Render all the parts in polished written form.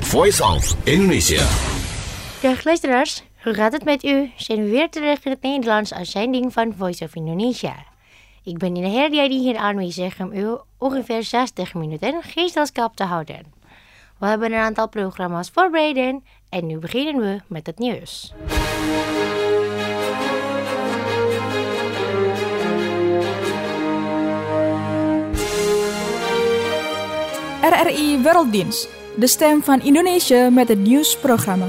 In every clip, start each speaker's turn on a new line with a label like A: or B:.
A: Voice of Indonesia.
B: Dag luisteraars, hoe gaat het met u? Zijn we weer terug in het Nederlands uitzending van Voice of Indonesia. Ik ben in de herdiadi hier aanwezig om u ongeveer 60 minuten gezelschap te houden. We hebben een aantal programma's voorbereid en nu beginnen we met het nieuws.
C: RRI Werelddienst, de stem van Indonesië met het nieuwsprogramma.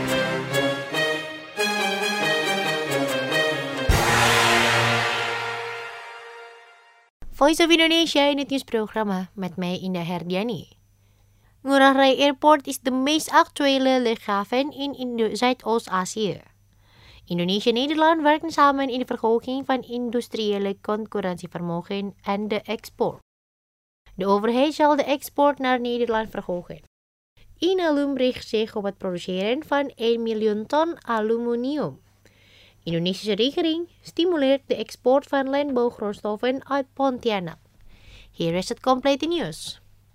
B: Voice of Indonesia in het nieuwsprogramma met mij Indah Herdiani. Ngurah Rai Airport is de meest actuele luchthaven in Zuidoost-Azië. Indonesië en Nederland werken samen in de verhoging van industriële concurrentievermogen en de export. De overheid zal de export naar Nederland verhogen. Inalum richt zich op het produceren van 1 miljoen ton aluminium. De Indonesische regering stimuleert de export van landbouwgrondstoffen uit Pontianak. Hier is het complete nieuws.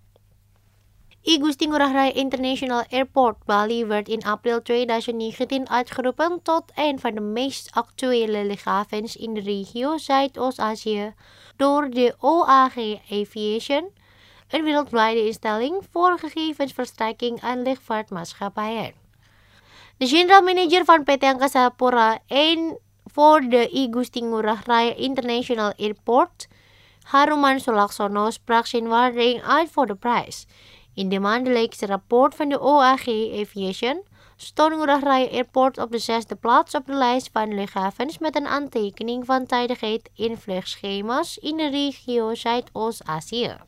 B: Igusti Ngurah Rai International Airport Bali werd in april 2019 uitgeroepen tot een van de meest actuele luchthavens in de regio Zuidoost-Azië door de OAG Aviation, een wereldwijde instelling voor gegevensverstrekking aan luchtvaartmaatschappijen. De general manager van PT Angkasa Pura I voor de Igusti Ngurah Rai International Airport, Haruman Sulaksono, sprak zijn waardering uit voor de prijs. In de maandelijkse rapport van de OAG Aviation stond Ngurah Rai Airport op de 6e plaats op de lijst van luchthavens met een aantekening van tijdigheid in vluchtschema's in de regio Zuidoost-Azië.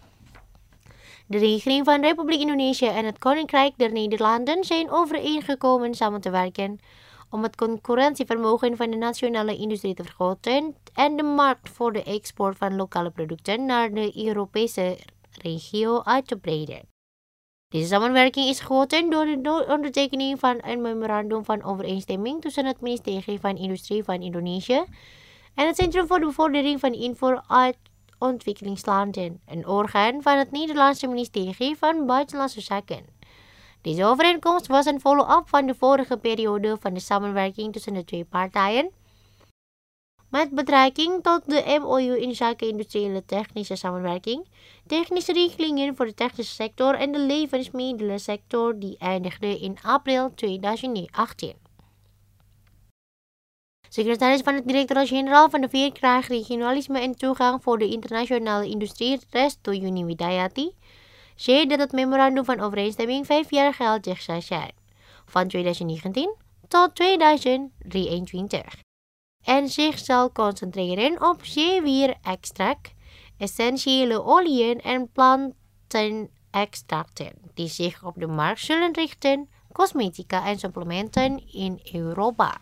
B: De regering van Republiek Indonesië en het Koninkrijk der Nederlanden zijn overeengekomen samen te werken om het concurrentievermogen van de nationale industrie te vergroten en de markt voor de export van lokale producten naar de Europese regio uit te breiden. Deze samenwerking is gegoten door de ondertekening van een memorandum van overeenstemming tussen het ministerie van Industrie van Indonesië en het Centrum voor de Bevordering van Invoer uit Ontwikkelingslanden, een orgaan van het Nederlandse ministerie van Buitenlandse Zaken. Deze overeenkomst was een follow-up van de vorige periode van de samenwerking tussen de twee partijen, met betrekking tot de MOU in zaken industriële technische samenwerking, technische richtlijnen voor de technische sector en de levensmiddelensector die eindigde in april 2018. Secretaris van het directeur-generaal van de Veerkracht, Regionalisme en Toegang voor de Internationale Industrie, Restu Yuni Widayati, zei dat het memorandum van overeenstemming 5 jaar geldig zou zijn, van 2019 tot 2023. En zich zal concentreren op zeewierextract, essentiële oliën en plantenextracten, die zich op de markt zullen richten, cosmetica en supplementen in Europa.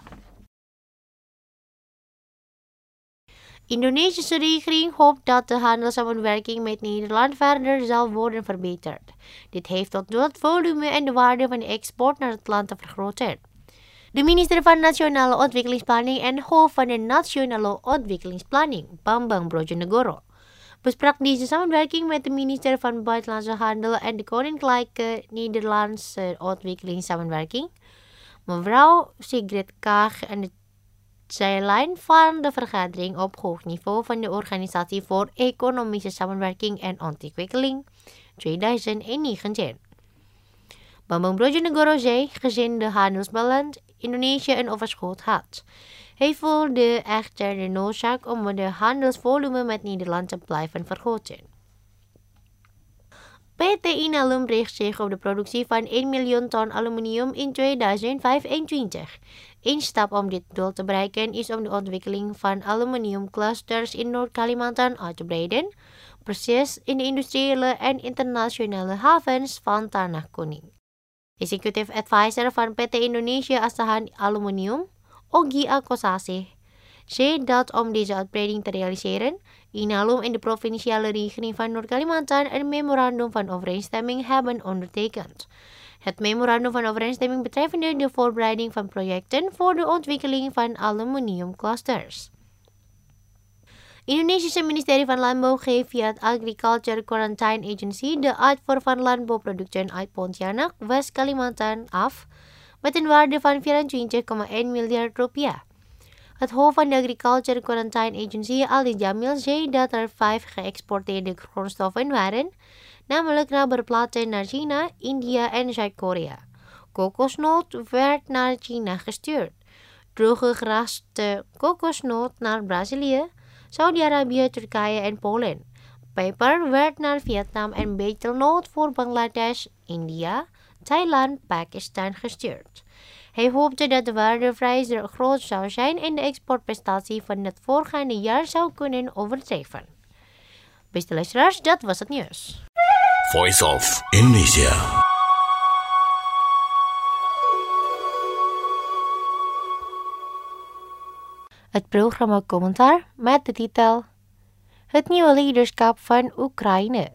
B: De Indonesische regering hoopt dat de handelssamenwerking met Nederland verder zal worden verbeterd. Dit heeft tot doel het volume en de waarde van de export naar het land te vergroten. De minister van Nationale Ontwikkelingsplanning en hoofd van de Nationale Ontwikkelingsplanning, Bambang Brojonegoro, besprak deze samenwerking met de minister van Buitenlandse Handel en de Koninklijke Nederlandse Ontwikkelingssamenwerking, mevrouw Sigrid Kaag, en de zijlijn van de vergadering op hoog niveau van de Organisatie voor Economische Samenwerking en Ontwikkeling 2019. Bambang Brojonegoro zei, gezien de handelsbalans Indonesië een overschot had. Hij voelde echter de noodzaak om de handelsvolume met Nederland te blijven vergroten. PT Inalum richt zich op de productie van 1 miljoen ton aluminium in 2025. Een stap om dit doel te bereiken is om de ontwikkeling van aluminiumclusters in Noord-Kalimantan uit te breiden, precies in de industriële en internationale havens van Tanah Kuning. Executive Advisor van PT Indonesia Asahan Aluminium, Ogi Alkosasih, zei dat om deze uitbreiding te realiseren, Inalum en de provinciale regering van Noord-Kalimantan een memorandum van overeenstemming hebben ondertekend. Het memorandum van overeenstemming betreffende de voorbereiding van projecten voor de ontwikkeling van aluminiumclusters. Indonesische ministerie van Landbouw geeft via het Agriculture Quarantine Agency de uitvoer van landbouwproducten uit Pontianak, West-Kalimantan af met een waarde van 24,1 miljard rupiah. Het hoofd van de Agriculture Quarantine Agency, Ali Jamil, zei dat er 5 geëxporteerde grondstoffen waren, namelijk rubberplaten naar China, India en Zuid-Korea. Kokosnoot werd naar China gestuurd, droge geraspte kokosnoot naar Brazilië, Saudi-Arabië, Turkije en Polen. Peper werd naar Vietnam en betelnoot voor Bangladesh, India, Thailand, Pakistan gestuurd. Hij hoopte dat de waarde vrij groot zou zijn en de exportprestatie van het voorgaande jaar zou kunnen overtreffen. Beste luisteraars, dat was het nieuws.
A: Voice of Indonesia.
B: Het programma Commentaar met de titel Het nieuwe leiderschap van Oekraïne.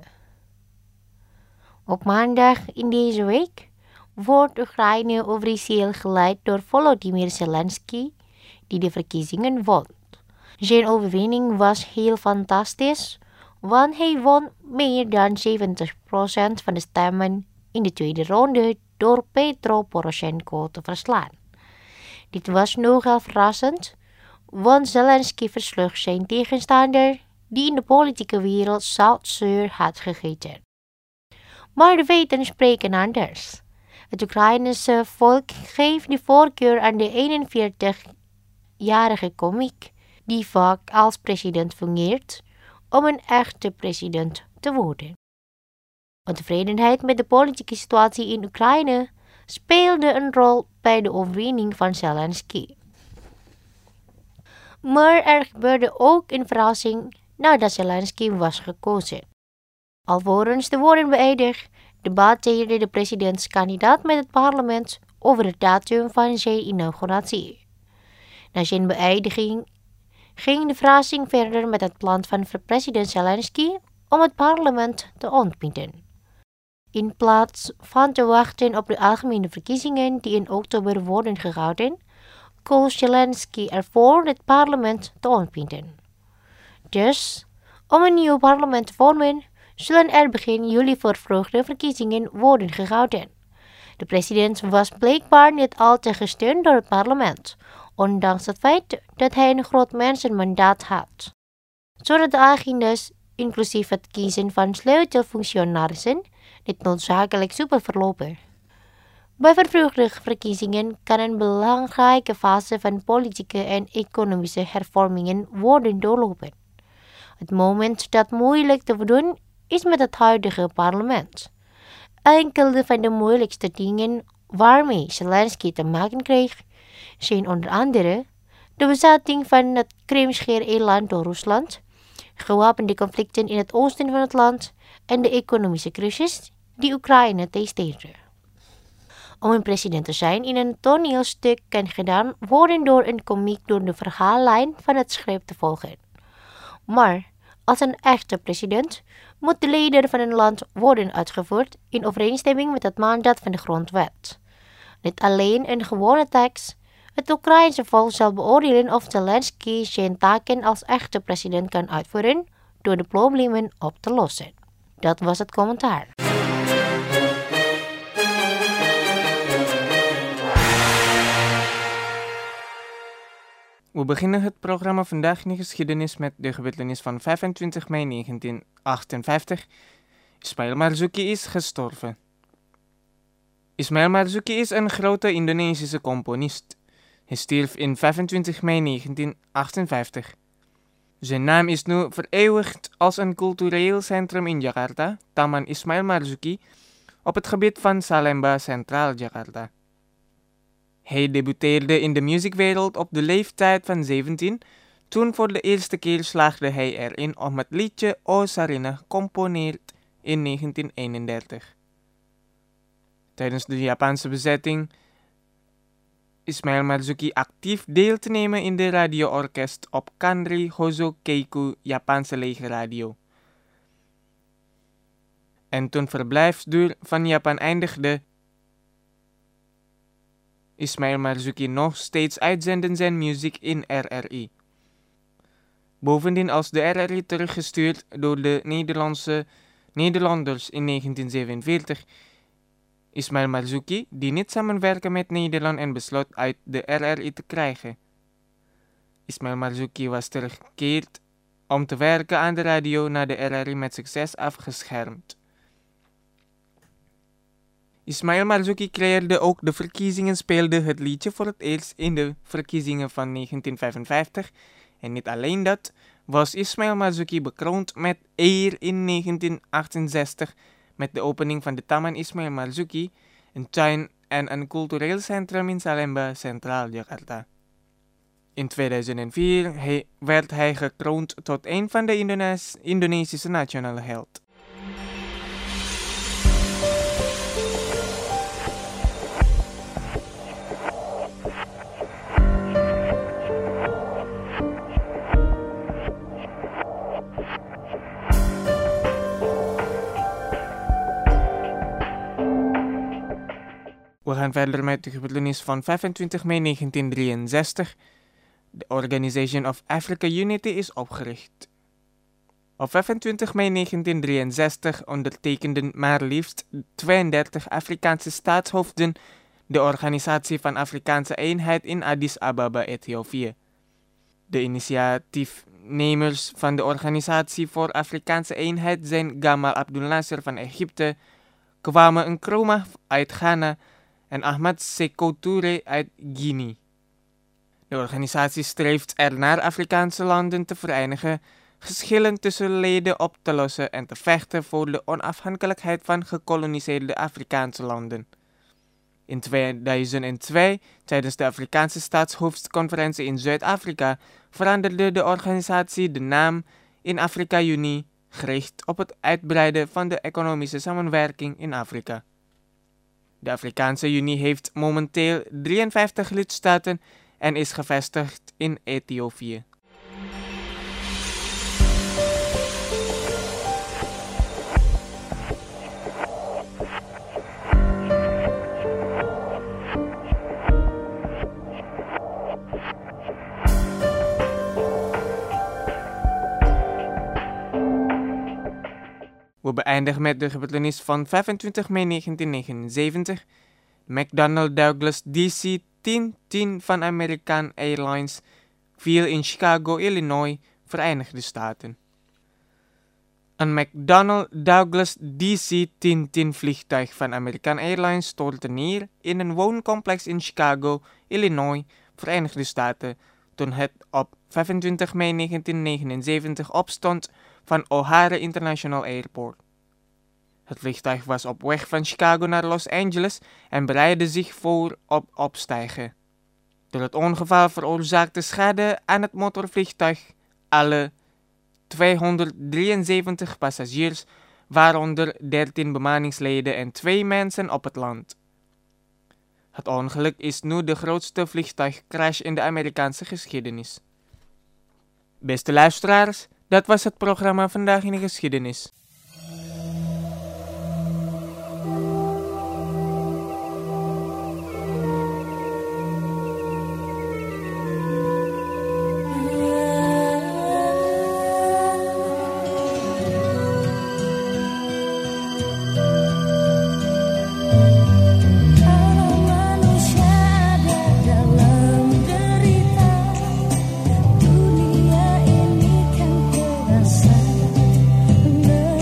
B: Op maandag in deze week wordt Oekraïne officieel geleid door Volodymyr Zelensky, die de verkiezingen won. Zijn overwinning was heel fantastisch, want hij won meer dan 70% van de stemmen in de tweede ronde door Petro Poroshenko te verslaan. Dit was nogal verrassend, want Zelensky versloeg zijn tegenstander, die in de politieke wereld zoutzuur had gegeten. Maar de feiten spreken anders. Het Oekraïnse volk geeft de voorkeur aan de 41-jarige komiek, die vaak als president fungeert, om een echte president te worden. Ontevredenheid met de politieke situatie in Oekraïne speelde een rol bij de overwinning van Zelensky. Maar er gebeurde ook een verrassing nadat Zelensky was gekozen. Alvorens te worden beëdigd, debatteerde de presidentskandidaat met het parlement over het datum van zijn inauguratie. Na zijn beëdiging ging de verrassing verder met het plan van president Zelensky om het parlement te ontbinden. In plaats van te wachten op de algemene verkiezingen die in oktober worden gehouden, koos Zelensky ervoor het parlement te ontbinden. Dus, om een nieuw parlement te vormen, zullen er begin juli vervroegde verkiezingen worden gehouden. De president was blijkbaar niet al te gesteund door het parlement, ondanks het feit dat hij een groot mensenmandaat had. Zodat de agendas, inclusief het kiezen van sleutelfunctionarissen, niet noodzakelijk soepel verlopen. Bij vervroegde verkiezingen kan een belangrijke fase van politieke en economische hervormingen worden doorlopen. Het moment dat moeilijk te doen is met het huidige parlement. Enkele van de moeilijkste dingen waarmee Zelensky te maken kreeg, zijn onder andere de bezetting van het Krimschiereiland door Rusland, gewapende conflicten in het oosten van het land en de economische crisis die Oekraïne tegenstreefde. Om een president te zijn in een toneelstuk kan gedaan worden door een komiek door de verhaallijn van het script te volgen. Maar als een echte president moet de leider van een land worden uitgevoerd in overeenstemming met het mandaat van de grondwet. Niet alleen een gewone tekst, het Oekraïnse volk zal beoordelen of Zelensky zijn taken als echte president kan uitvoeren door de problemen op te lossen. Dat was het commentaar.
D: We beginnen het programma Vandaag in de Geschiedenis met de gebeurtenis van 25 mei 1958. Ismail Marzuki is gestorven. Ismail Marzuki is een grote Indonesische componist. Hij stierf in 25 mei 1958. Zijn naam is nu vereeuwigd als een cultureel centrum in Jakarta, Taman Ismail Marzuki, op het gebied van Salemba, Centraal Jakarta. Hij debuteerde in de muziekwereld op de leeftijd van 17. Toen voor de eerste keer slaagde hij erin om het liedje O Sarina gecomponeerd in 1931. Tijdens de Japanse bezetting Ismail Marzuki actief deel te nemen in de radioorkest op Kanri Hozo Keiku Japanse legerradio. En toen verblijfsduur van Japan eindigde, Ismail Marzuki nog steeds uitzenden zijn muziek in RRI. Bovendien als de RRI teruggestuurd door de Nederlanders in 1947, Ismail Marzuki, die niet samenwerken met Nederland en besloot uit de RRI te krijgen. Ismail Marzuki was teruggekeerd om te werken aan de radio na de RRI met succes afgeschermd. Ismail Marzuki creëerde ook de verkiezingen, speelde het liedje voor het eerst in de verkiezingen van 1955. En niet alleen dat, was Ismail Marzuki bekroond met eer in 1968 met de opening van de Taman Ismail Marzuki, een tuin en een cultureel centrum in Salemba, Centraal Jakarta. In 2004 werd hij gekroond tot een van de Indonesische nationale held. We gaan verder met de gebeurtenis van 25 mei 1963. De Organization of Africa Unity is opgericht. Op 25 mei 1963 ondertekenden maar liefst 32 Afrikaanse staatshoofden de Organisatie van Afrikaanse Eenheid in Addis Ababa, Ethiopië. De initiatiefnemers van de Organisatie voor Afrikaanse Eenheid zijn Gamal Abdel Nasser van Egypte, Kwame Nkrumah uit Ghana en Ahmad Sékou Touré uit Guinea. De organisatie streeft ernaar Afrikaanse landen te verenigen, geschillen tussen leden op te lossen en te vechten voor de onafhankelijkheid van gekoloniseerde Afrikaanse landen. In 2002, tijdens de Afrikaanse staatshoofdconferentie in Zuid-Afrika, veranderde de organisatie de naam in Afrika Unie, gericht op het uitbreiden van de economische samenwerking in Afrika. De Afrikaanse Unie heeft momenteel 53 lidstaten en is gevestigd in Ethiopië. We beëindigen met de gebeurtenis van 25 mei 1979. McDonnell Douglas DC-1010 van American Airlines viel in Chicago, Illinois, Verenigde Staten. Een McDonnell Douglas DC-1010 vliegtuig van American Airlines stortte neer in een wooncomplex in Chicago, Illinois, Verenigde Staten, toen het op 25 mei 1979 opstond van O'Hare International Airport. Het vliegtuig was op weg van Chicago naar Los Angeles en bereidde zich voor op opstijgen. Door het ongeval veroorzaakte schade aan het motorvliegtuig alle 273 passagiers, waaronder 13 bemanningsleden en 2 mensen op het land. Het ongeluk is nu de grootste vliegtuigcrash in de Amerikaanse geschiedenis. Beste luisteraars, dat was het programma Vandaag in de Geschiedenis.
E: Dunia ini kan terasa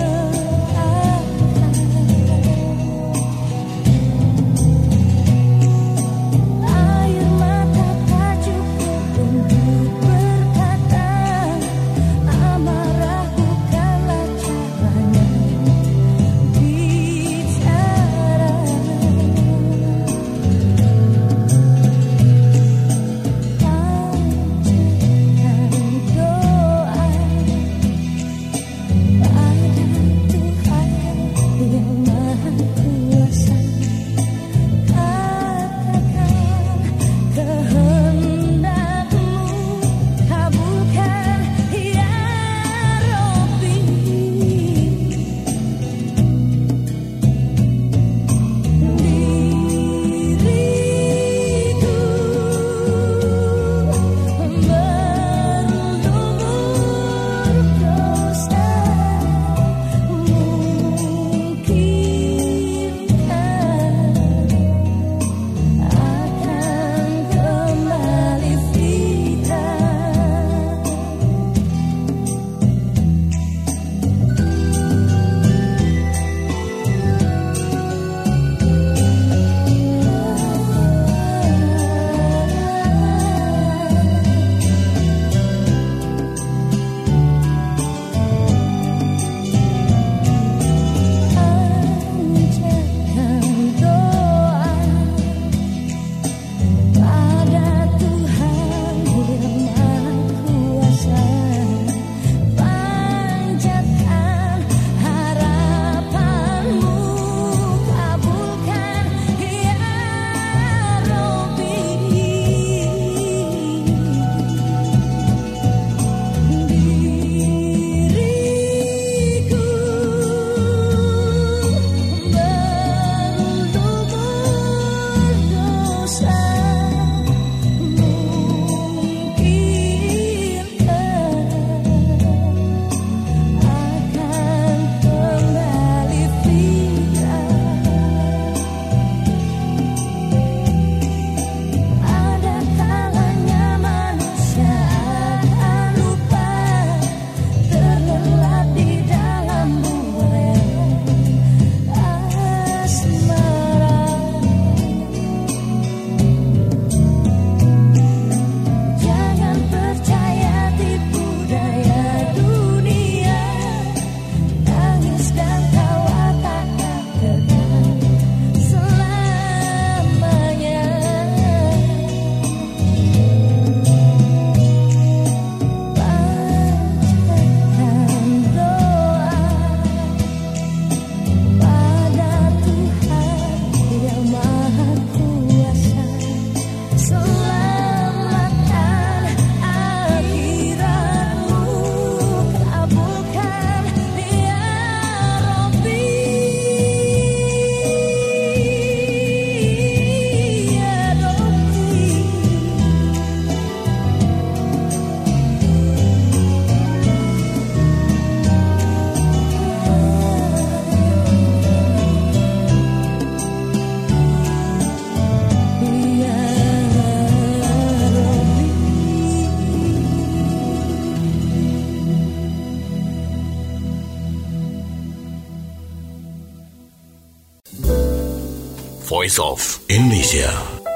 A: Voice of Indonesia.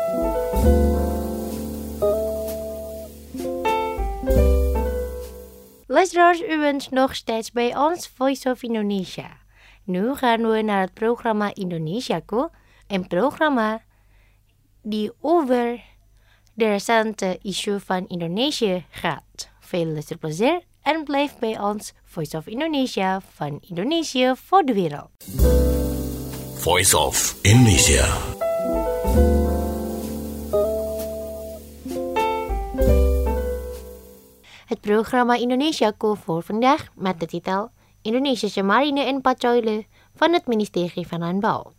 B: Luisteraars, u bent nog steeds bij ons Voice of Indonesia. Nu gaan we naar het programma Indonesiaku, een programma die over de recente issue van Indonesië gaat. Veel luisterplezier en blijf bij ons Voice of Indonesia van Indonesië voor de wereld.
A: Voice of Indonesia.
B: Het programma Indonesiaku voor vandaag met de titel Indonesische Marine en Patrouille van het ministerie van Landbouw.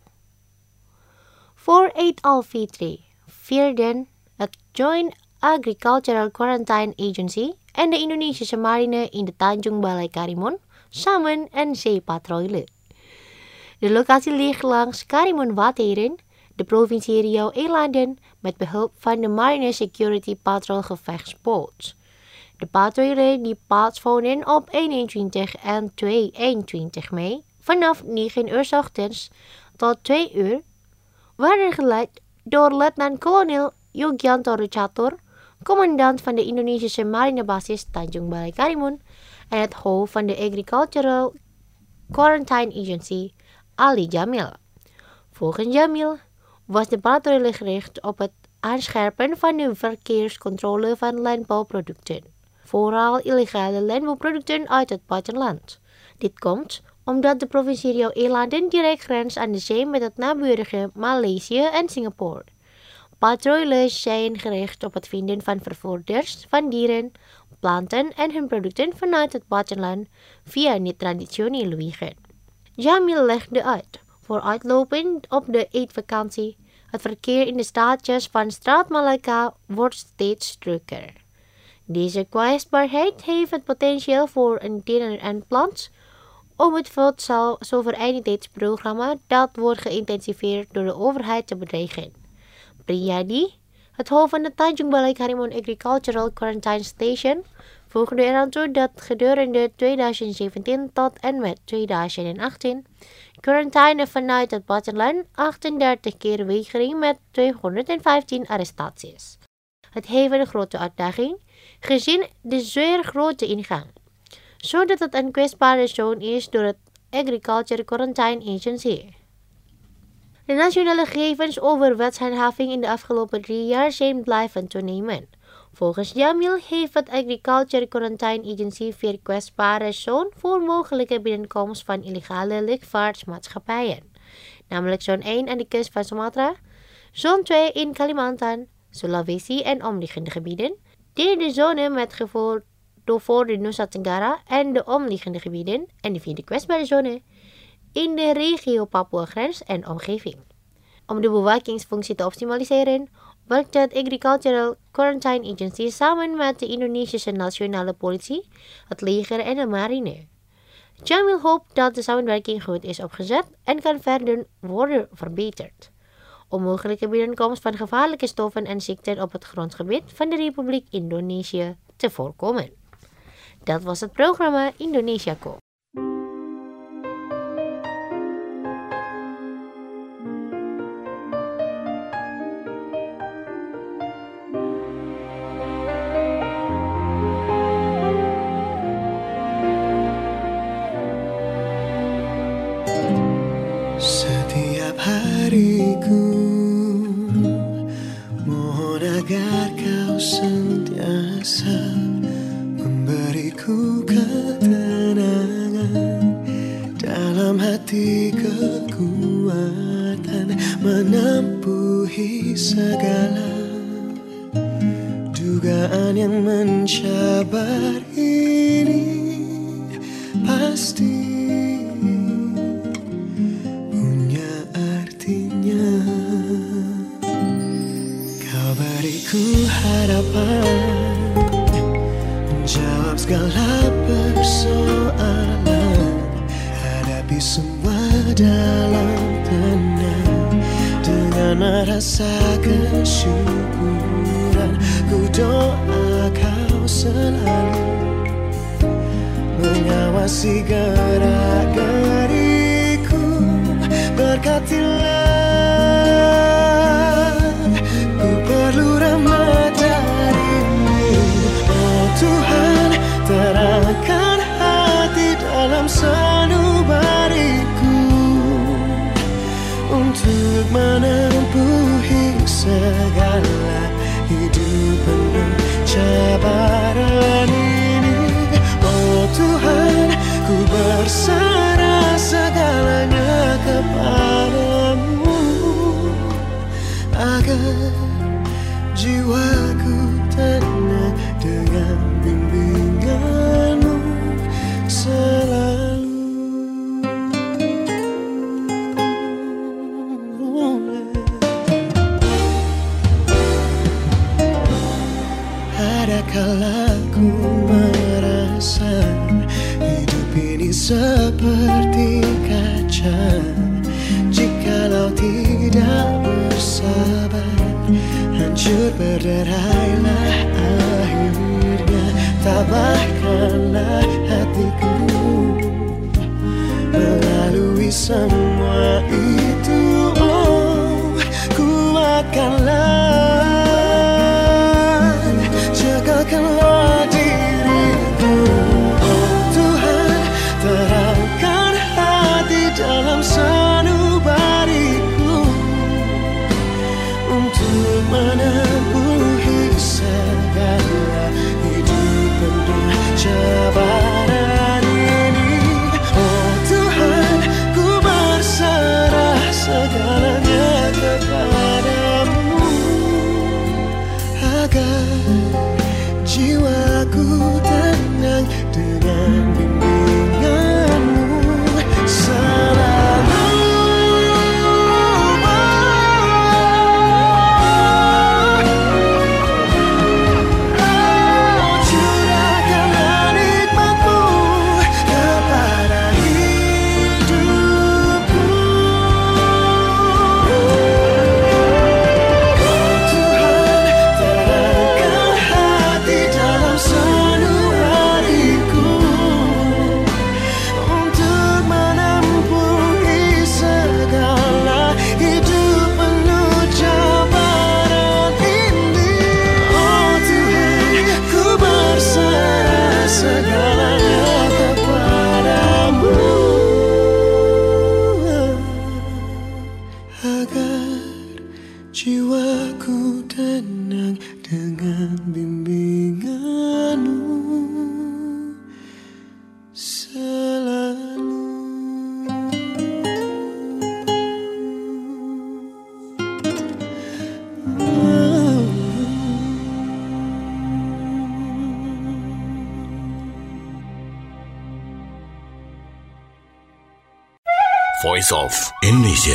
B: Voor Eid al-Fitri vierden het Joint Agricultural Quarantine Agency en de Indonesische Marine in de Tanjung Balai Karimun samen een zeepatrouille. De locatie ligt langs Karimun-Wateren, de provincie Riau-Eilanden, met behulp van de Marine Security Patrol gevechtsboot. De patrouille die plaatsvonden op 21 en 22 mei vanaf 9 uur 's ochtends tot 2 uur werden geleid door Letnan-Kolonel Yogiantoro Catur, commandant van de Indonesische marinebasis Tanjung Balai Karimun en het hoofd van de Agricultural Quarantine Agency, Ali Jamil. Volgens Jamil was de patrouille gericht op het aanscherpen van de verkeerscontrole van landbouwproducten, vooral illegale landbouwproducten uit het buitenland. Dit komt omdat de provincie Riau-Eilanden direct grenst aan de zee met het naburige Maleisië en Singapore. Patrouilles zijn gericht op het vinden van vervoerders van dieren, planten en hun producten vanuit het buitenland via niet-traditionele wegen. Jamil legde uit, vooruitlopend op de eidvakantie, het verkeer in de staatjes van Straat Malacca wordt steeds drukker. Deze kwetsbaarheid heeft het potentieel voor een dier en plant om het voedselsoevereiniteitsprogramma dat wordt geïntensiveerd door de overheid te bedreigen. Priyadi, het hoofd van de Tanjung Balai Karimun Agricultural Quarantine Station, voegde eraan toe dat gedurende 2017 tot en met 2018 quarantaine vanuit het buitenland 38 keer weigering met 215 arrestaties. Het heeft een grote uitdaging, gezien de zeer grote ingang, zodat het een kwetsbare zone is door het Agriculture Quarantine Agency. De nationale gegevens over wetshandhaving in de afgelopen 3 jaar zijn blijven toenemen. Volgens Jamil heeft het Agriculture Quarantine Agency 4 kwetsbare zones voor mogelijke binnenkomst van illegale luchtvaartmaatschappijen, namelijk zone 1 aan de kust van Sumatra, zone 2 in Kalimantan, Sulawesi en omliggende gebieden, derde zone met gevoel voor de Nusa Tenggara en de omliggende gebieden en de vierde kwetsbare zone in de regio Papua-grens en omgeving. Om de bewakingsfunctie te optimaliseren, werkt het Agricultural Quarantine Agency samen met de Indonesische Nationale Politie, het leger en de marine. Jamil hoopt dat de samenwerking goed is opgezet en kan verder worden verbeterd, om mogelijke binnenkomst van gevaarlijke stoffen en ziekten op het grondgebied van de Republiek Indonesië te voorkomen. Dat was het programma Indonesiaku.
E: Setiap hariku mohon agar kau sentiasa memberiku ketenangan dalam hati, kekuatan menempuhi segala dugaan yang mencabar ini. Pasti punya artinya. Kau beriku harapan, menjawab segala persoalan, hadapi semua dalam tenang dengan rasa kesyukuran. Ku doa kau selalu mengawasi gerak-geriku, berkatilah menempuhi segala hidup penuh cabaran ini. Oh Tuhan, ku berserah segalanya kepadamu, agar jiwaku tenang dengan bimbinganmu selalu. Adakala ku merasa hidup ini seperti kaca, jikalau tidak bersabar, hancur berderailah akhirnya. Tabahkanlah hatiku melalui semua itu. Oh, kuatkanlah, jagakanlah diriku. Oh Tuhan, terangkan hati dalam sanubariku untuk menempuhi segala hidup penuh cabaran ini. Oh Tuhan, ku berserah segalanya kepadamu, agar jiwaku tenang dengan bimbinganmu selalu. Curahkanlah nikmat-Mu kepada hidupku. Oh Tuhan, terangkan hati dalam sanubariku untuk menempuhi segala hidup penuh cabaran ini. Oh Tuhan, ku berserah segalanya kepadamu, agar jiwaku tenang dengan bimbinganmu selalu.
A: Voice of Indonesia.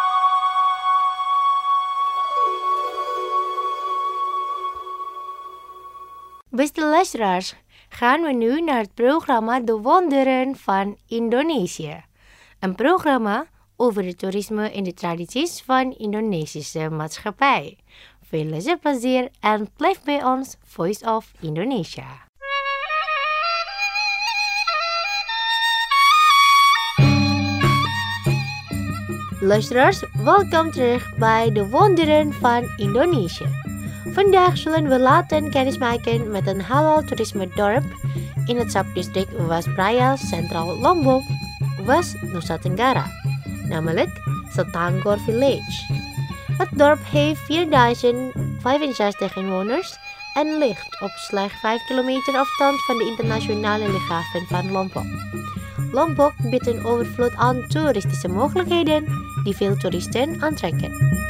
B: Beste luisteraars, gaan we nu naar het programma De Wonderen van Indonesië. Een programma over het toerisme en de tradities van Indonesische maatschappij. Veel luisterplezier en blijf bij ons Voice of Indonesia. Luisteraars, welkom terug bij De Wonderen van Indonesië. Vandaag zullen we laten kennismaken met een halal toerisme dorp in het subdistrict Waspraya Central Lombok, West Nusa Tenggara, namelijk Selangor Village. Het dorp heeft 4065 inwoners en ligt op slechts 5 kilometer afstand van de internationale luchthaven van Lombok. Lombok biedt een overvloed aan toeristische mogelijkheden die veel toeristen aantrekken.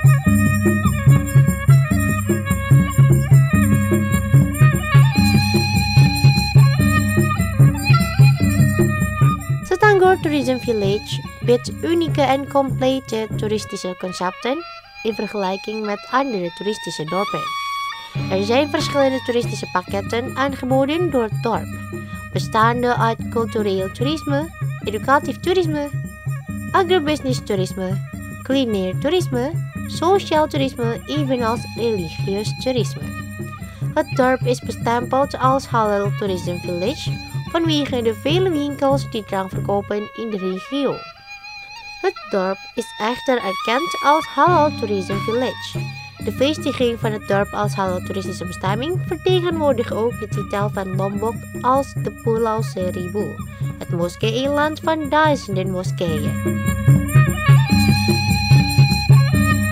B: Selangor Tourism Village biedt unieke en complete toeristische concepten in vergelijking met andere toeristische dorpen. Er zijn verschillende toeristische pakketten aangeboden door het dorp, bestaande uit cultureel toerisme, educatief toerisme, agrobusiness toerisme, culinair toerisme, sociaal toerisme evenals religieus toerisme. Het dorp is bestempeld als Halal Tourism Village vanwege de vele winkels die drank verkopen in de regio. Het dorp is echter erkend als Halal Tourism Village. De vestiging van het dorp als halal toeristische bestemming vertegenwoordigt ook de titel van Lombok als de Pulau Seribu, het moskee-eiland van duizenden moskeeën.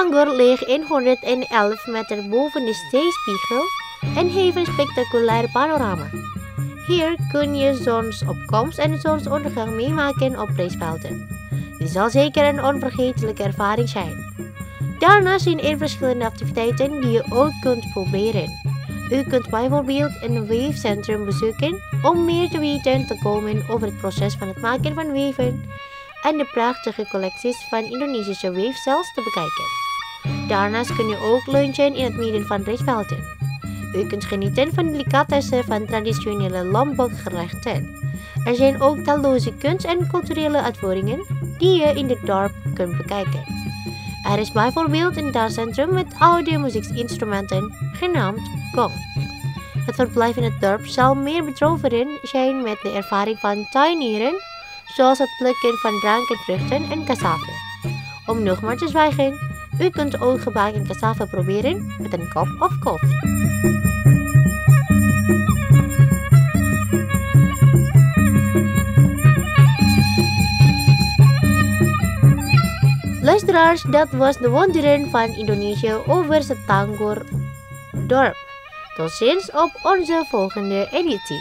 B: Selangor ligt 111 meter boven de zeespiegel en heeft een spectaculair panorama. Hier kun je zonsopkomst en zonsondergang meemaken op Breesvelden. Dit zal zeker een onvergetelijke ervaring zijn. Daarnaast zijn er verschillende activiteiten die je ook kunt proberen. U kunt bijvoorbeeld een weefcentrum bezoeken om meer te weten te komen over het proces van het maken van weven en de prachtige collecties van Indonesische weefsels te bekijken. Daarnaast kun je ook lunchen in het midden van Breesvelden. U kunt genieten van delicatessen van traditionele Lombok-gerechten. Er zijn ook talloze kunst- en culturele uitvoeringen die je in het dorp kunt bekijken. Er is bijvoorbeeld een danscentrum met oude muziekinstrumenten genaamd Gong. Het verblijf in het dorp zal meer betroffen zijn met de ervaring van tuinieren, zoals het plukken van drankenvruchten en cassave. Om nog maar te zwijgen, u kunt ook gebakken cassave proberen met een kop of koffie. Luisteraars, dat was de wonderen van Indonesië over Selangor dorp. Tot ziens op onze volgende editie.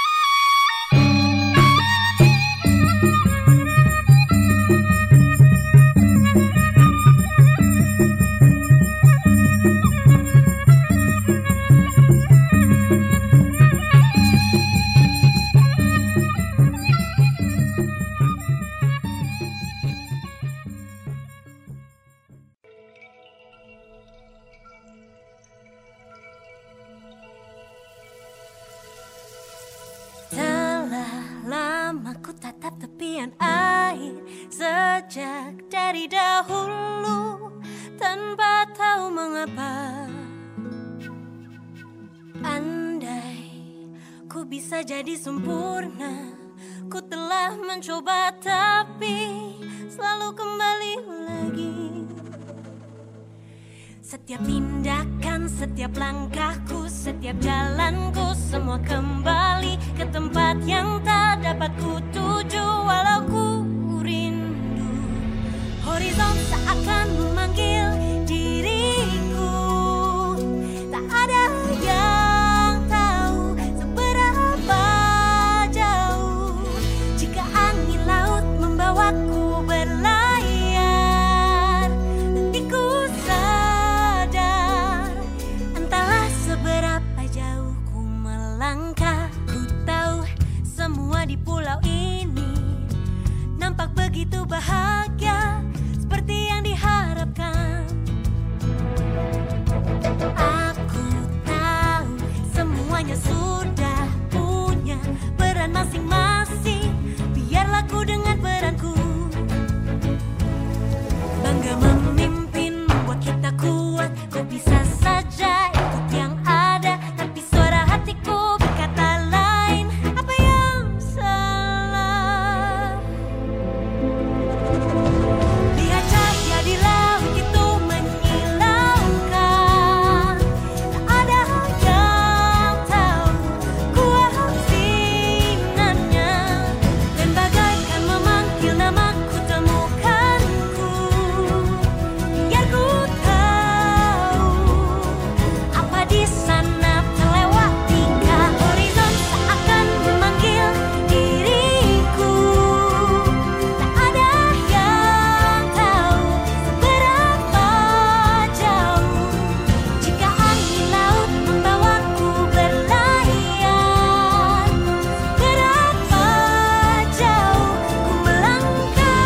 F: Ku tatap tepian air sejak dari dahulu tanpa tahu mengapa. Andai ku bisa jadi sempurna, ku telah mencoba tapi selalu kembali lagi. Setiap tindakan, setiap langkahku, setiap jalanku, semua kembali ke tempat yang tak dapat ku tuju. Walau ku rindu, horizon seakan memanggil diriku. Tak ada yang tahu seberapa jauh jika angin laut membawaku berlayar. Hatiku seberapa jauh ku melangkah. Ku tahu semua di pulau ini nampak begitu bahagia, seperti yang diharapkan. Aku tahu semuanya sudah punya peran masing-masing. Biarlah ku dengan peranku. Bangga memimpin membuat kita kuat. Ku bisa saja ikut yang ada, tapi suara hatiku berkata lain. Apa yang salah? Lihat cahaya di laut itu menyilaukan. Tak ada yang tahu kuat sinarnya, dan bagaikan memanggil namaku, temukanku. Biar ku tahu apa di sana terlewatika. Horizon seakan memanggil diriku. Tak ada yang tahu seberapa jauh jika angin laut membawaku berlayar. Seberapa jauh ku melangkah.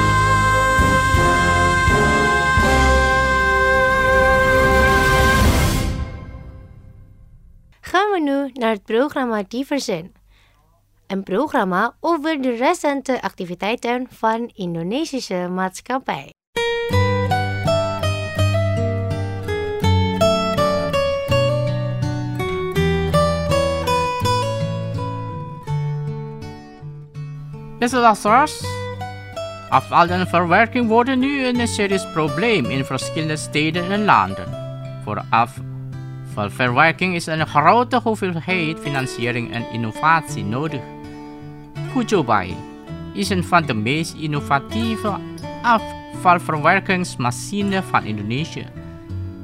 B: Gaan we nu naar het programma Diversen. Een programma over de recente activiteiten van Indonesische maatschappij.
G: Beste luisteraars, afval en verwerking worden nu een serieus probleem in verschillende steden en landen. Voor afvalverwerking is een grote hoeveelheid financiering en innovatie nodig. Kujobai is een van de meest innovatieve afvalverwerkingsmachines van Indonesië.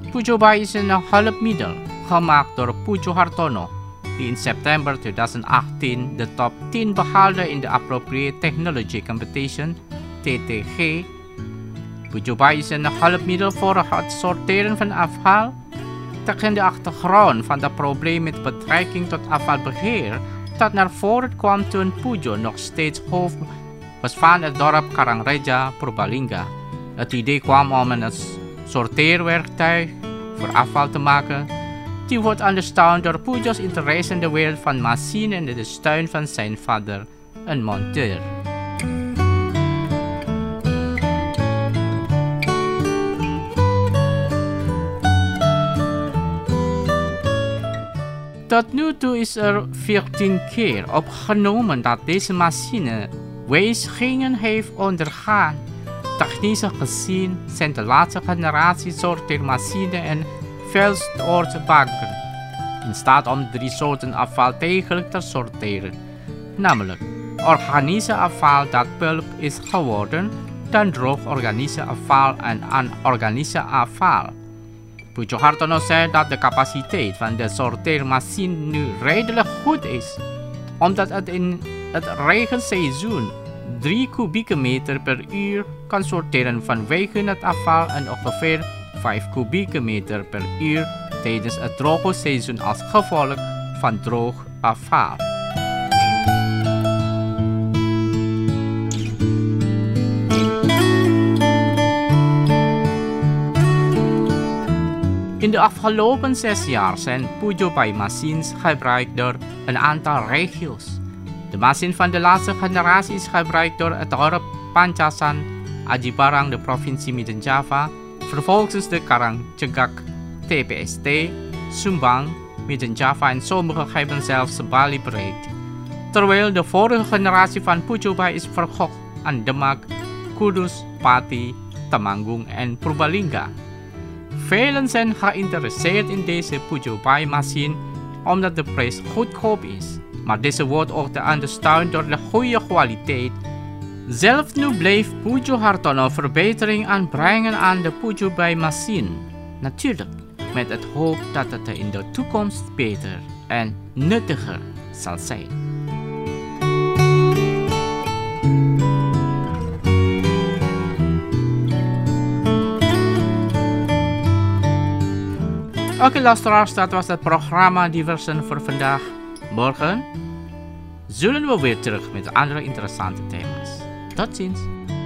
G: Pujo Bayi is een half middel, gemaakt door Pujo Hartono, die in september 2018 de top 10 behaalde in de Appropriate Technology Competition, TTG. Pujo Bayi is een half middel voor het sorteren van afval. Tegen de achtergrond van het probleem met betrekking tot afvalbeheer dat naar voren kwam toen Pujo nog steeds hoofd was van het dorp Karangreja, Purbalingga. Het idee kwam om een sorteerwerktuig voor afval te maken. Die wordt ondersteund door Pujo's interesse in de wereld van machine en de steun van zijn vader, een monteur. Tot nu toe is er 14 keer opgenomen dat deze machine wijzigingen heeft ondergaan. Technisch gezien zijn de laatste generatie sorteermachine en veelsoortbanken in staat om 3 soorten afval tegelijk te sorteren. Namelijk organische afval dat pulp is geworden, dan droog organische afval en anorganische afval. Pujo Hartono zei dat de capaciteit van de sorteermachine nu redelijk goed is, omdat het in het regenseizoen 3 kubieke meter per uur kan sorteren vanwege het afval en ongeveer 5 kubieke meter per uur tijdens het droge seizoen als gevolg van droog afval. In de afgelopen 6 jaar zijn Pujo Bayi machines gebruikt door een aantal regio's. De machine van de laatste generatie is gebruikt door het dorp Pancasan, Ajibarang, de provincie Midden-Java, vervolgens de Karangcegak, TPST, Sumbang, Midden-Java en sommige hebben zelfs Bali bereikt. Terwijl de vorige generatie van Pujo Bayi is verkocht aan Demak, Kudus, Pati, Temanggung en Purbalingga. Velen zijn geïnteresseerd in deze Pujo Bayi machine omdat de prijs goedkoop is, maar deze wordt ook ondersteund door de goede kwaliteit. Zelf nu blijft Pujo Hartono verbetering aanbrengen aan de Pujo Bayi machine. Natuurlijk met het hoop dat het in de toekomst beter en nuttiger zal zijn. Oké luisteraars, dat was het programma Diversen voor vandaag. Morgen zullen we weer terug met andere interessante thema's. Tot ziens.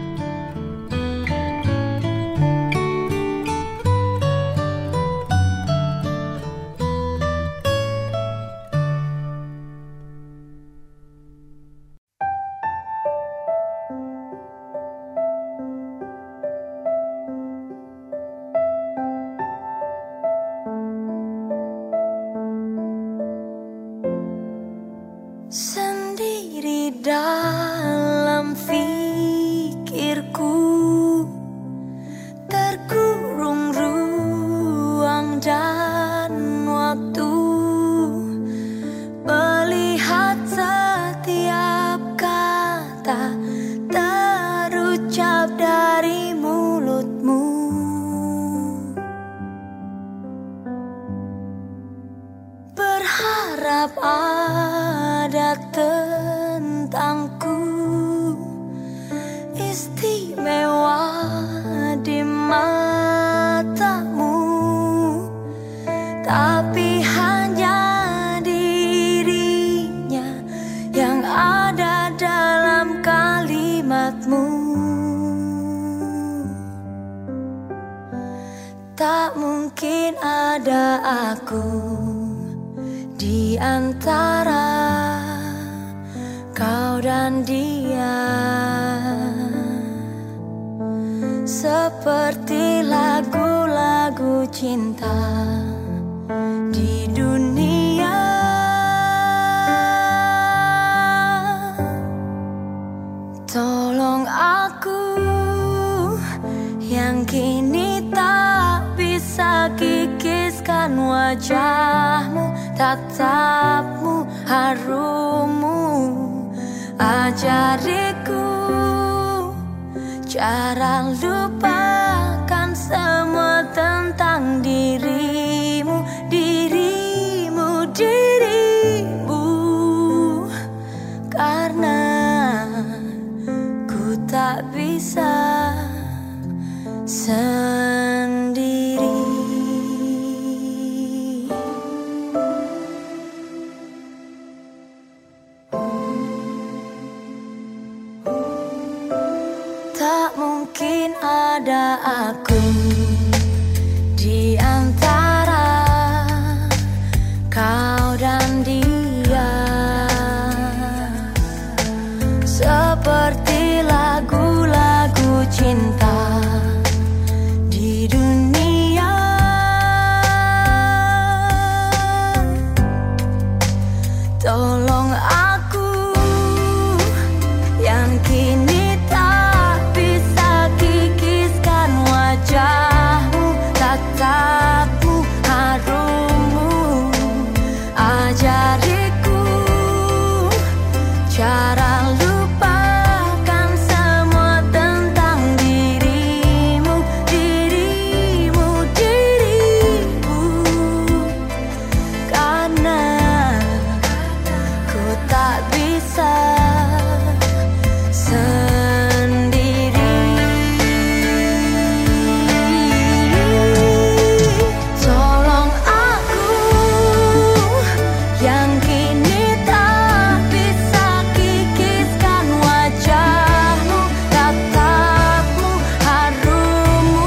F: Sendiri dalam fikirku, terkurung ruang dan waktu, melihat setiap kata terucap dari mulutmu. Berharap ada tentangku istimewa di matamu, tapi hanya dirinya yang ada dalam kalimatmu. Tak mungkin ada aku di antara kau dan dia, seperti lagu-lagu cinta di dunia. Tolong aku yang kini tak bisa kikiskan wajahmu, tatapmu, harummu. Ajariku cara lupakan lupakan semua tentang dirimu, dirimu, dirimu. Karena ku tak bisa sendiri. Tak mungkin ada aku di antara kau dan dia, seperti lagu-lagu cinta di dunia. Tolong aku yang kini tak bisa kikiskan wajahmu, tatapmu, harummu. Ajariku cara lupakan semua tentang dirimu, dirimu, dirimu. Karena ku tak bisa sendiri. Tolong aku yang kini tak bisa kikiskan wajahmu, tatapmu, harummu.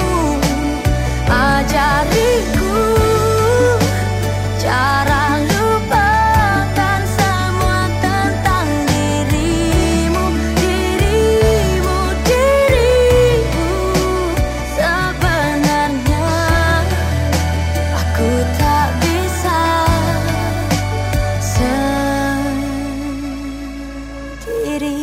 F: Ajariku cara lupakan semua tentang dirimu, dirimu, dirimu. Sebenarnya aku tak bisa sendiri.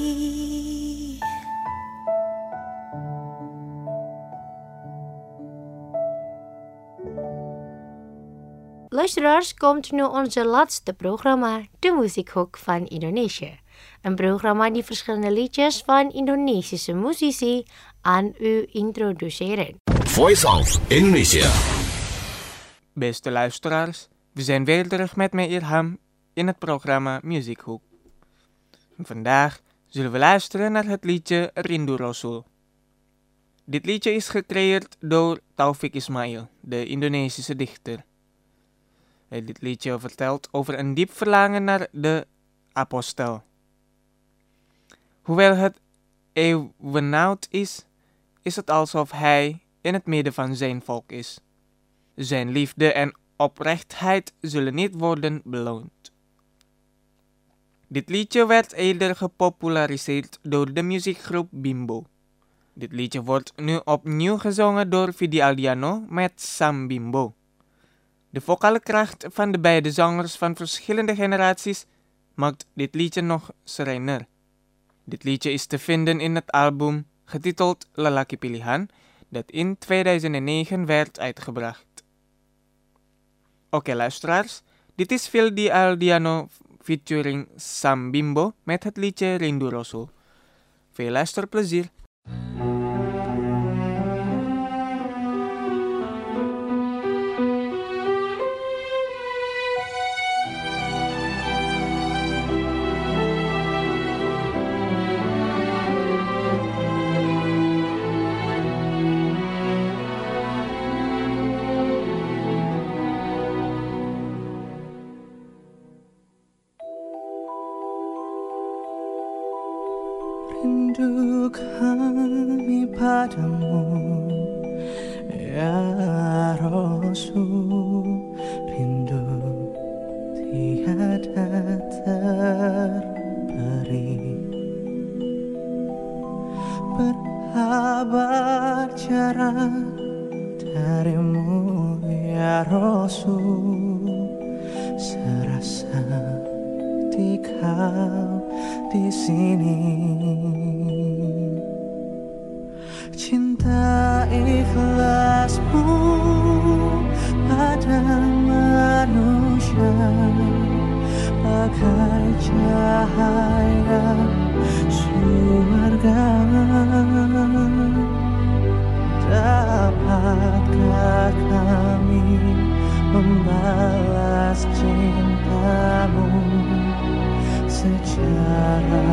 B: Luisteraars, komt nu onze laatste programma, de Muziekhoek van Indonesië. Een programma die verschillende liedjes van Indonesische muzici aan u introduceren.
A: Voice of Indonesia.
D: Beste luisteraars, we zijn weer terug met mij Irham in het programma Muziekhoek. Vandaag zullen we luisteren naar het liedje Rindu Rasul. Dit liedje is gecreëerd door Taufik Ismail, de Indonesische dichter. Dit liedje vertelt over een diep verlangen naar de apostel. Hoewel het eeuwenoud is, is het alsof hij in het midden van zijn volk is. Zijn liefde en oprechtheid zullen niet worden beloond. Dit liedje werd eerder gepopulariseerd door de muziekgroep Bimbo. Dit liedje wordt nu opnieuw gezongen door Vidi Aldiano met Sam Bimbo. De vocale kracht van de beide zangers van verschillende generaties maakt dit liedje nog serener. Dit liedje is te vinden in het album getiteld Lelaki Pilihan, dat in 2009 werd uitgebracht. Oké luisteraars, dit is Vidi Aldiano featuring Sam Bimbo met het liedje Rindu Rasul. Veel luisterplezier!
E: Rindu kami padamu, ya Rasul. Rindu tiada terperi. Berhabar jarak darimu, ya Rasul. Serasa di kau di sini. Cinta ikhlasmu pada manusia bagai cahaya surga Dapatkah kami membalas cintamu secara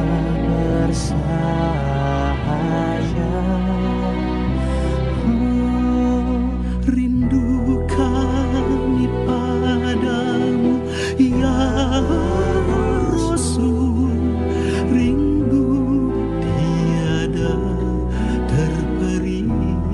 E: bersahaja? Rindu kami padamu ya Rasul, rindu tiada terperi.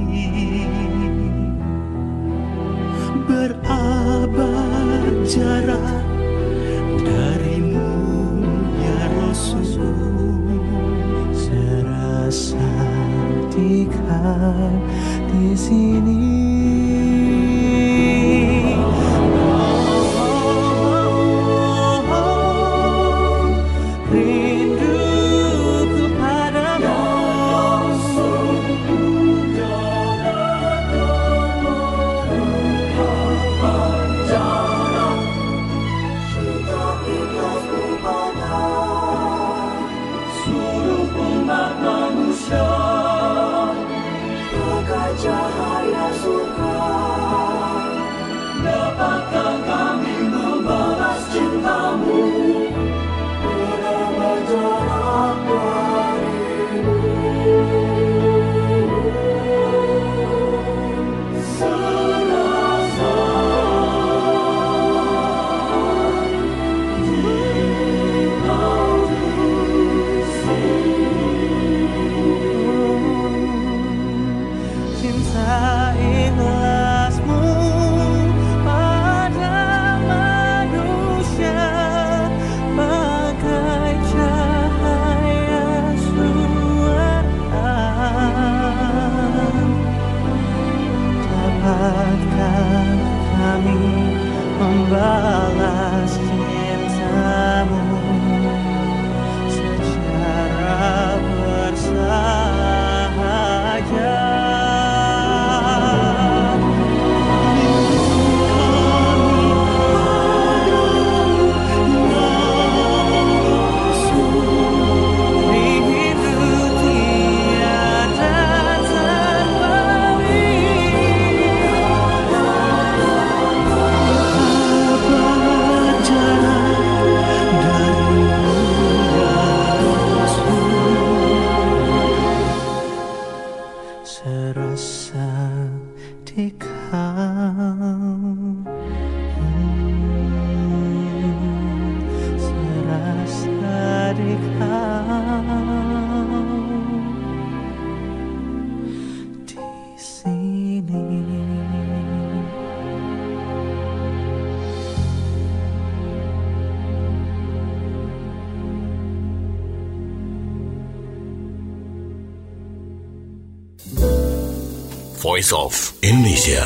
E: Berabad jarak darimu ya Rasul, serasa tinggal di sini. Rinduku padamu seluruh umat manusia, bagai cahaya surga. Dapatkah kami membalas cintamu bersama jarak darimu? Serasa tinggal di sini. Cinta ikhlasmu pada manusia, bagai cahaya surga. Dapatkah kami membalas cintamu secara bersahaja? Serasa dikau, serasa dikau di sini.
A: Voice of Indonesia.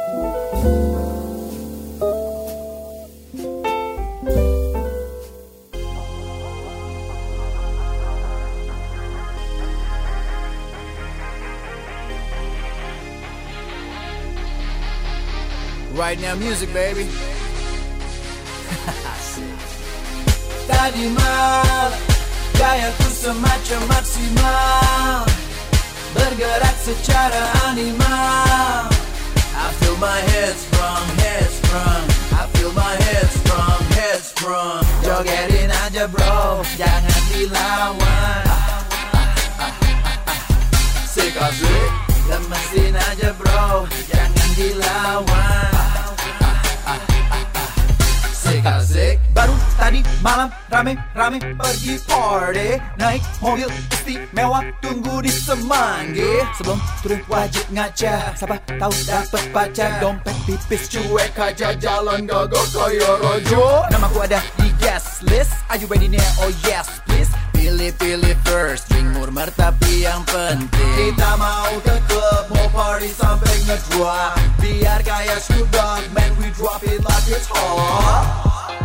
H: Right now, music, baby. Tadi malam gayaku semacam maksimal, bergerak secara animal. I feel my head sprung, I feel my head sprung. Jogetin aja bro, jangan dilawan. Asik, lemesin aja bro, jangan dilawan. Asik, baru tadi malam rame-rame pergi party, naik mobil istimewa tunggu di Semanggi. Sebelum turun wajib ngaca, siapa tahu dapet pacar. Dompet tipis cuek aja, jalan gagak kayak rojo. Namaku ada di guest list, are you ready now? Oh yes please. Pilih-pilih first, drink murmur tapi yang penting kita mau ke club, mau party sampai ngedrop. Biar kayak Snoop Dogg, man we drop it like it's hot.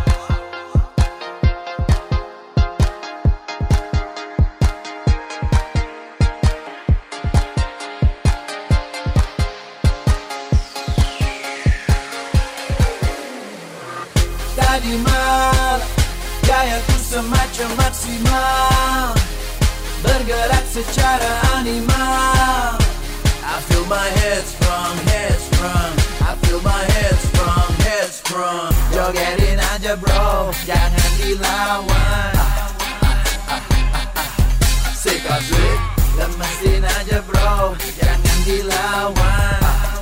H: Tadi malam gayaku semacam maksimal, bergerak secara animal. I feel feel my head sprung, I feel my head sprung. Jogetin aja bro, jangan dilawan. Asik, lemesin aja bro, jangan dilawan.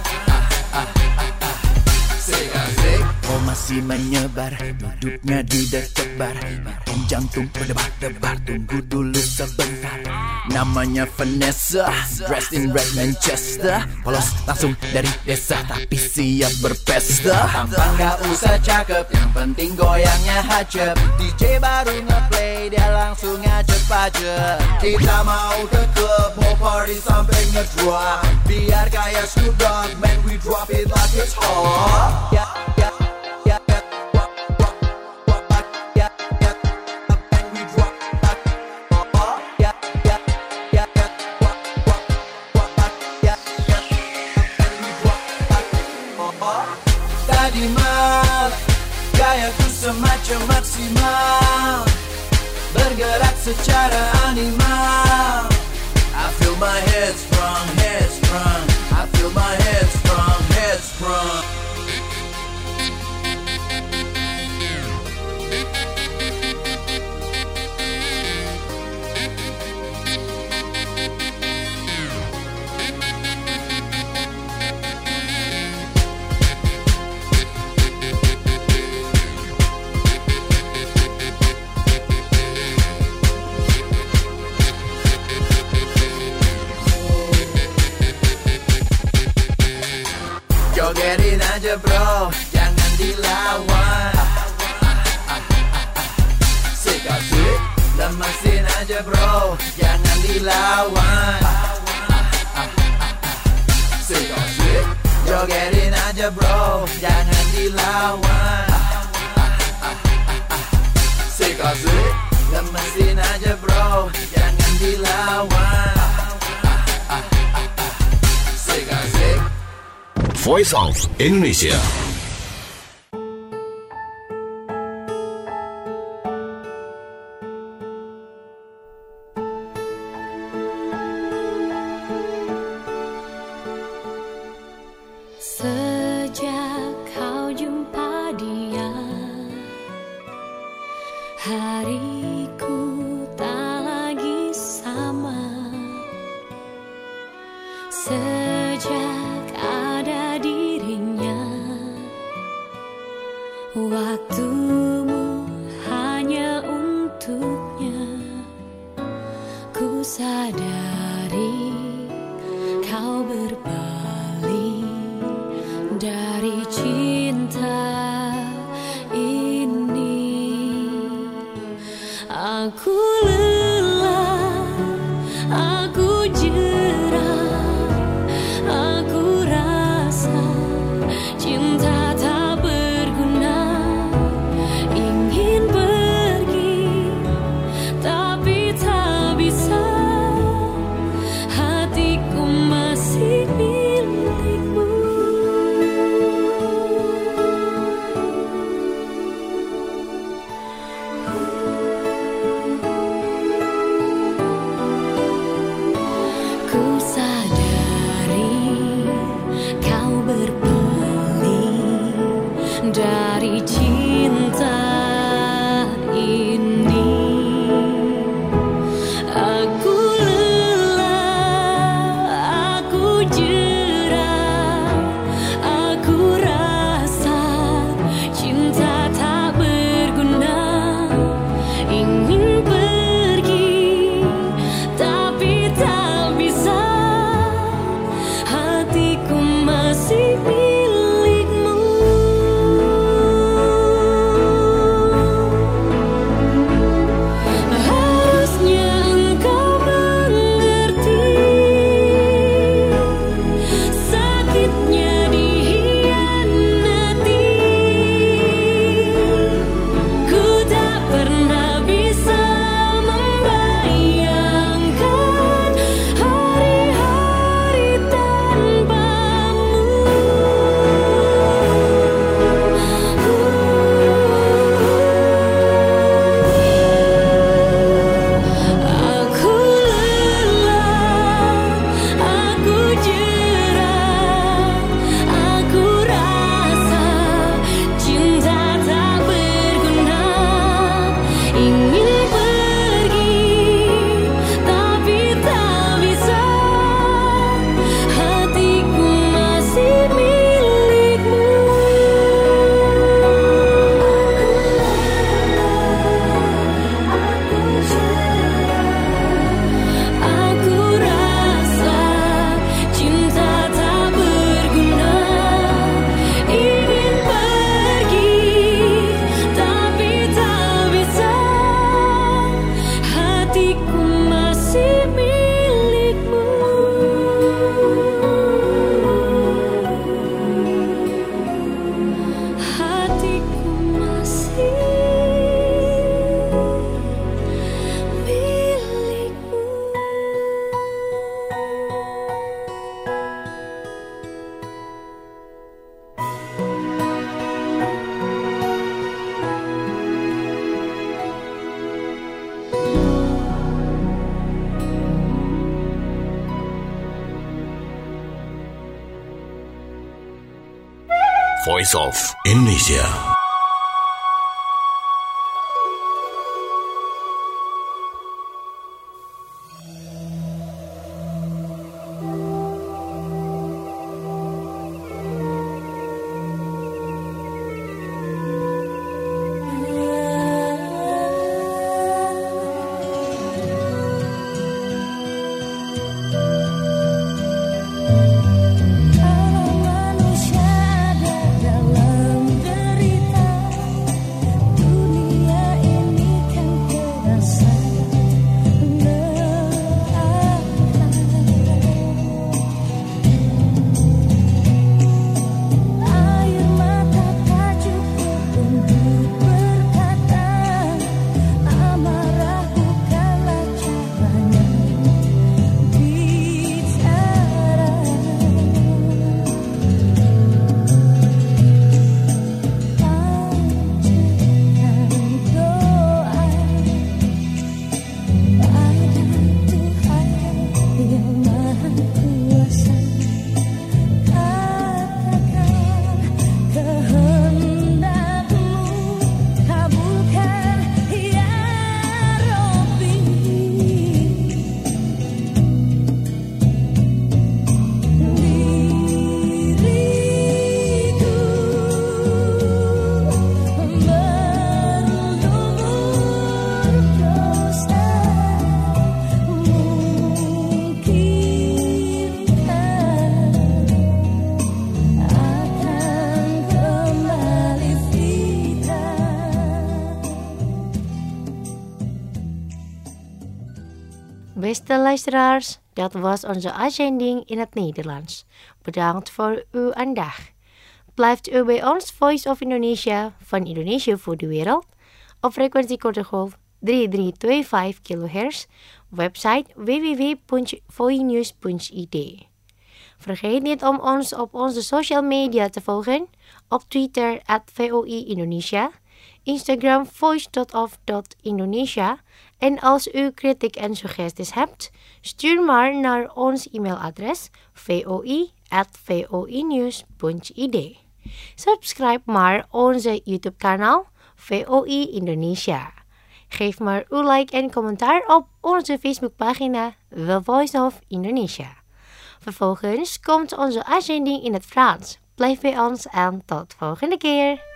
H: Asik. Oh masih menyebar, duduknya di dekat bar. Bikin jantung berdebar-debar, tunggu dulu sebentar. Namanya Vanessa, dressed in red Manchester. Polos langsung dari desa, tapi siap berpesta. Tampang gak usah cakep, yang penting goyangnya hacep. DJ baru ngeplay, dia langsung ngajep aja. Kita mau ke club, mau party sampai ngedrop. Biar kayak Snoop Dogg, man we drop it like it's hot. Tadi malam gayaku semacam maksimal, bergerak secara animal. I feel my head sprung, I feel my head sprung. Jogetin aja bro, jangan dilawan. Asik, lemesin aja bro, jangan dilawan. Asik, jogetin aja bro, jangan dilawan. Asik, lemesin aja bro, jangan dilawan. Asik.
A: Voice of Indonesia.
F: Sejak kau jumpa dia, hariku tak lagi sama. Sejak ada dirinya, waktumu hanya untuknya. Ku sadari kau berpaling dari cinta ini. Aku lelah, aku jerah, aku rasa cinta tak berguna. Ingin pergi, tapi tak bisa. Hatiku masih milikmu.
A: Voice of Indonesia.
B: Beste luisteraars, dat was onze uitzending in het Nederlands. Bedankt voor uw aandacht. Blijft u bij ons Voice of Indonesia van Indonesië voor de wereld op frequentie korte golf 3325 kHz, website www.voinews.id. Vergeet niet om ons op onze social media te volgen, op Twitter @VOI Indonesia, Instagram voice.of.indonesia en als u kritiek en suggesties hebt, stuur maar naar ons e-mailadres voi@voinews.id. Subscribe maar onze YouTube kanaal VOI Indonesia. Geef maar uw like en commentaar op onze Facebookpagina The Voice of Indonesia. Vervolgens komt onze uitzending in het Frans. Blijf bij ons en tot volgende keer.